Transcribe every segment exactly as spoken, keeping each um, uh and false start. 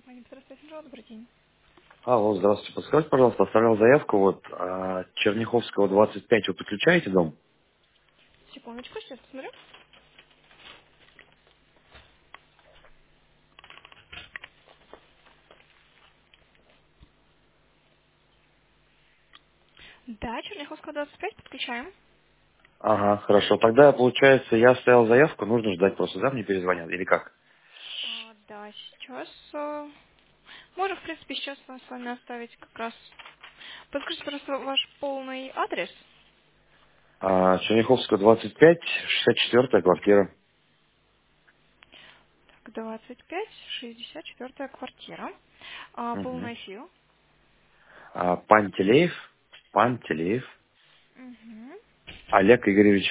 Здравствуйте, добрый день. Алло, здравствуйте. Подскажите, пожалуйста, оставлял заявку вот а, Черняховского двадцать пять. Вы подключаете дом? Секундочку, сейчас посмотрю. Да, Черняховского двадцать пять, подключаем. Ага, хорошо. Тогда, получается, я оставил заявку, нужно ждать просто, да, мне перезвонят, или как? А, да, сейчас... э, Можно, в принципе, сейчас с вами оставить как раз... Подскажите, просто ваш полный адрес. А, Черняховского двадцать пять, шестьдесят четвёртая квартира. Так, двадцать пять, шестьдесят четвёртая квартира. А, Угу. полный фил. А, Пантелеев, Пантелеев, Угу. Олег Игоревич.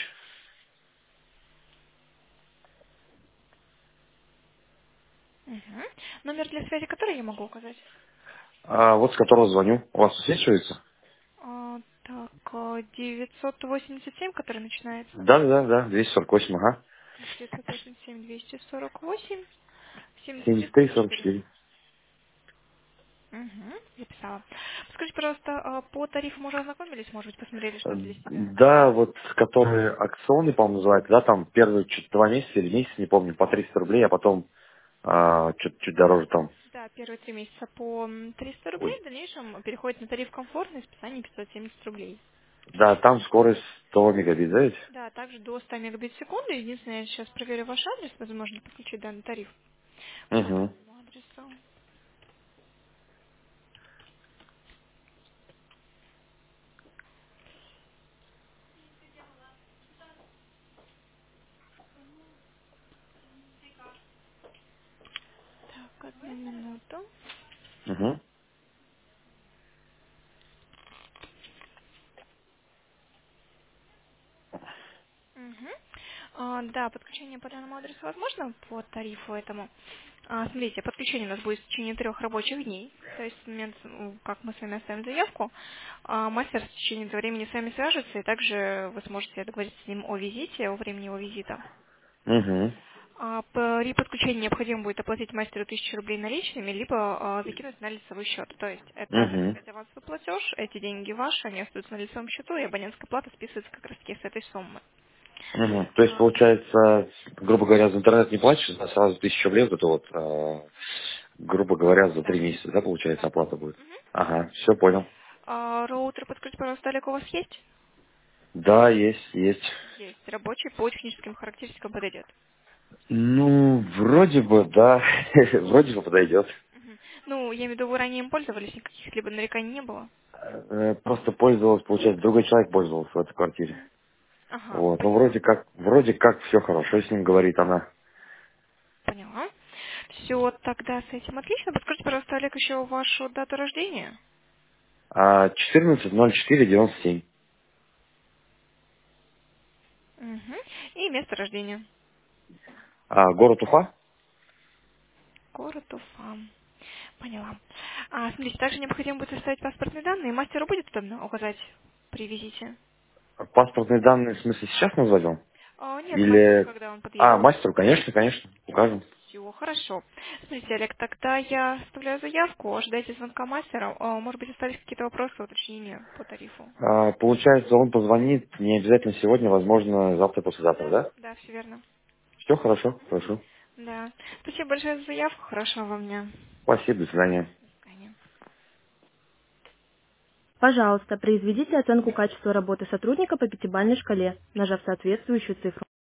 Угу. Номер для связи, который я могу указать? А, вот с которого звоню. У вас высвечивается? А, так, э, девятьсот восемьдесят семь, который начинается. Да, да, да, двести сорок восемь, ага. девятьсот восемьдесят семь, двести сорок восемь, семьдесят три семьдесят три сорок сорок четыре. четыре. Угу, записала. Скажите, пожалуйста, а по тарифам уже ознакомились? Может быть, посмотрели Э, что-то для себя? Да, вот которые акционные, по-моему, называются, да, там первые чуть два месяца или месяц, не помню, по триста рублей, а потом а, чуть, чуть дороже там. Да, первые три месяца по м, триста рублей, Ой. в дальнейшем переходит на тариф комфортный, списание пятьсот семьдесят рублей. Да, там скорость сто мегабит, да ведь? Да, также до ста мегабит в секунду. Единственное, я сейчас проверю ваш адрес, возможно ли подключить данный тариф по Угу. данному адресу. Так, одну минуту. Угу. Мгм. А, да, подключение по данному адресу возможно по тарифу этому. А, смотрите, подключение у нас будет в течение трех рабочих дней. То есть в момент, м, как мы с вами оставим заявку, а, мастер в течение этого времени с вами свяжется, и также вы сможете договориться с ним о визите, о времени его визита. Угу. А, при подключении необходимо будет оплатить мастеру тысячу рублей наличными, либо а, закинуть на лицевой счет. То есть это, так Угу. сказать, авансовый платеж, эти деньги ваши, они остаются на лицевом счету, и абонентская плата списывается как раз таки с этой суммы. Угу. То есть, А, получается, грубо говоря, за интернет не платишь, а сразу тысячу рублей, вот это вот, а, грубо говоря, за да, три месяца, да, получается, да. оплата будет? Мгм. Ага, все понял. А, роутер, подскажите, пожалуйста, Олег, у вас есть? Да, есть, есть. Есть. Рабочий по техническим характеристикам подойдет. Ну, вроде бы, да, вроде бы подойдет. Мгм. Ну, я имею в виду, вы ранее им пользовались, никаких либо нареканий не было? Э, Просто пользовался, получается, другой человек пользовался в этой квартире. Мгм. Ага, Вот, ну поняла. вроде как, вроде как все хорошо с ним, говорит она. Поняла. Все, тогда с этим отлично. Подскажите, пожалуйста, Олег, еще вашу дату рождения. А четырнадцать ноль четыре девяносто семь. Мгм. И место рождения. А, город Уфа? Город Уфа. Поняла. А, смотрите, также необходимо будет оставить паспортные данные. Мастеру будет удобно указать при визите? Паспортные данные, в смысле, сейчас назвать вам? А, нет, мастеру, Или... когда он А, подъедет. мастеру, конечно, конечно, укажем. Все, хорошо. Смотрите, Олег, тогда я оставляю заявку, ожидайте звонка мастера. А, может быть, остались какие-то вопросы, уточнения по тарифу? А, получается, он позвонит не обязательно сегодня, возможно, завтра, послезавтра, Да, да? да, все верно. Все хорошо, хорошо. Да. Спасибо большое за заявку. Хорошего вам дня. Спасибо, до свидания. До свидания. Пожалуйста, произведите оценку качества работы сотрудника по пятибалльной шкале, нажав соответствующую цифру.